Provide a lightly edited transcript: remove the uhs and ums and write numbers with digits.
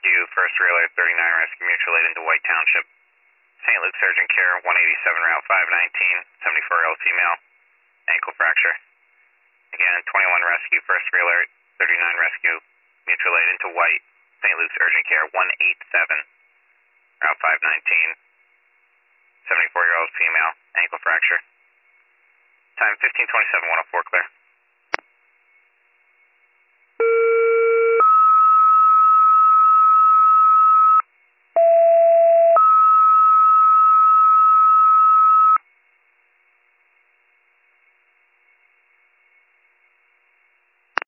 rescue, first trailer 39 rescue mutual aid into White Township. St. Luke's urgent care 187 route 519, 74-year-old female, ankle fracture. Again, 21 rescue, first trailer 39 rescue mutual aid into White. St. Luke's urgent care 187 route 519, 74-year-old female, ankle fracture. Time 15:27, 104 clear.